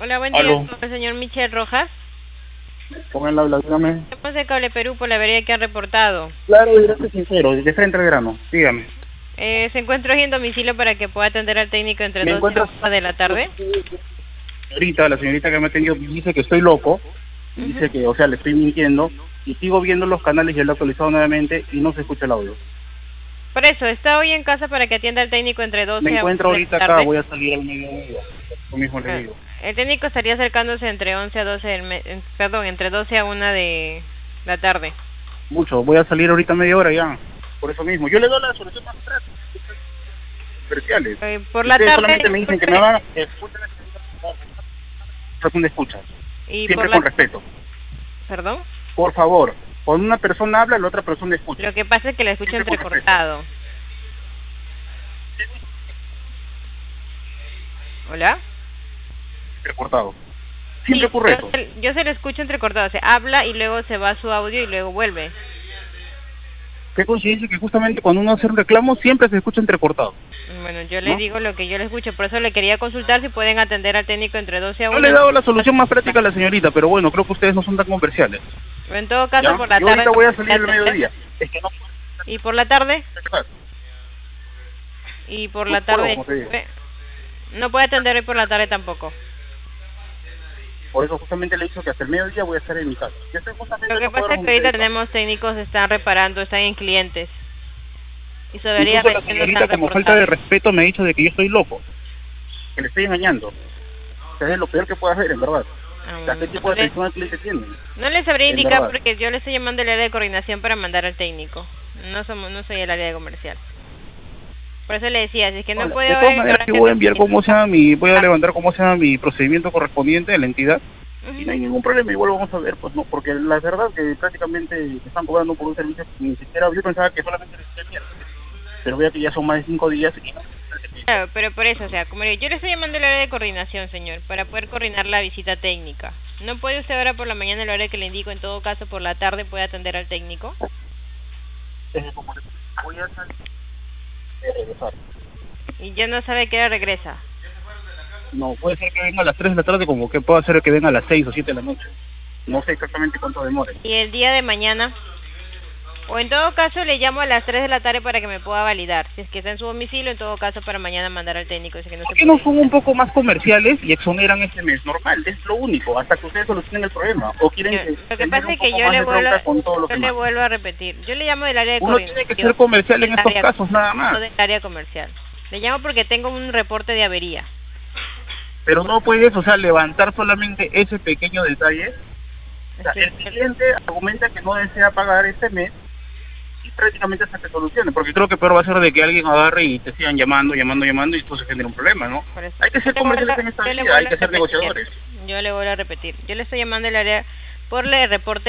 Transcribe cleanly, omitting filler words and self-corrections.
Hola, buen día, Aló, con el señor Michel Rojas. con el habla, dígame. Somos de Cable Perú por la avería que han reportado. Claro, directo y sincero, de frente al grano, dígame. Se encuentra hoy en domicilio para que pueda atender al técnico entre Me 12 encuentras, y 1 de la tarde. la señorita que me ha atendido dice que estoy loco, y Ujú. dice que, o sea, le estoy mintiendo, y sigo viendo los canales y él lo he actualizado nuevamente y no se escucha el audio. Por eso, está hoy en casa para que atienda al técnico entre Me 12 a 1 encuentro de la ahorita acá, tarde. voy a salir al mediodía, lo mismo le Ah, digo. El técnico estaría acercándose entre 11 a 12 perdón, entre 12 a 1 de la tarde. Mucho, voy a salir ahorita media hora ya, por eso mismo. Yo le doy la solución más práctica, comerciales. Por la Ustedes solamente tarde, me dicen que me van a escuchar razón de escucha, y por siempre la... con respeto. ¿Perdón? Por favor, cuando una persona habla, la otra persona escucha. Lo que pasa es que la escucho Siempre con respeto. entrecortado. ¿Hola? Reportado. Sí, Siempre ocurre eso. yo se lo escucho entrecortado, se habla y luego se va su audio y luego vuelve. Qué coincidencia que justamente cuando uno hace un reclamo siempre se escucha entrecortado, Bueno, yo le ¿no? digo lo que yo le escucho, por eso le quería consultar si pueden atender al técnico entre 12 a Yo 1. le he dado la solución más práctica a la señorita, pero bueno, creo que ustedes no son tan comerciales, En todo caso, ¿ya? por la Yo tarde ahorita no voy a puede salir al atender. mediodía. Es que no ¿Y por la tarde? puedo, Y por no la puedo, tarde, como te digo. no puede atender hoy por la tarde tampoco. Por eso justamente le he dicho que hasta el mediodía voy a estar en mi casa. Yo estoy Lo justamente en que los pasa cuadros es que donde ahorita ustedes están. tenemos técnicos que están reparando, están en clientes. Y su avería Incluso la recién nos señorita, han como falta reportado. de respeto, me ha dicho de que yo estoy loco, que le estoy engañando. O sea, es lo peor que puedo hacer, en verdad. O sea, ¿qué tipo No de atención al cliente tienen? no le sabría En indicar verdad. porque yo le estoy llamando al área de coordinación para mandar al técnico. No soy el área de comercial. Por eso le decía, si es que no Hola. puede De hoy todas en el maneras, yo horario voy a enviar voy a Ah, levantar cómo sea mi procedimiento correspondiente de la entidad y no ujú. hay ningún problema, igual vamos a ver, pues no, porque la verdad que prácticamente me están cobrando por un servicio que ni siquiera, yo pensaba que solamente era el miércoles, pero veo que ya son más de 5 días y no se servicio. Claro, pero por eso, o sea, como le digo, yo le estoy llamando al área de coordinación, señor, para poder coordinar la visita técnica. ¿No puede usted ahora por la mañana, el hora que le indico, en todo caso por la tarde puede atender al técnico? Como les digo, voy a salir y regresar. Y ya no sabe qué hora regresa. No, puede ser que venga a las 3 de la tarde como que pueda ser que venga a las 6 o 7 de la noche. No sé exactamente cuánto demore. Y el día de mañana, o en todo caso le llamo a las 3 de la tarde para que me pueda validar. Si es que está en su domicilio, en todo caso para mañana mandar al técnico, si es que no ¿Por se qué no puede. son un poco más comerciales y exoneran este mes? Normal, es lo único, hasta que ustedes solucionen el problema. ¿O quieren Señor, que lo que tener pasa un es que poco más de bronca con todos los yo le demás? vuelvo a repetir. Yo le llamo del área de Uno tiene que coordinación, ser comercial en del estos área, casos, nada no más. del área comercial. Le llamo porque tengo un reporte de avería. Pero no puedes, o sea, levantar solamente ese pequeño detalle. O Es sea, que, el cliente argumenta que no desea pagar este mes y prácticamente hasta que solucione, porque creo que peor va a ser de que alguien agarre y te sigan llamando, y entonces genera un problema, ¿no? por eso. Hay que ser comerciales en esta Yo le vida, hay vuelvo a que ser repetir. negociadores. Yo le vuelvo a repetir. Yo le estoy llamando al área por el reporte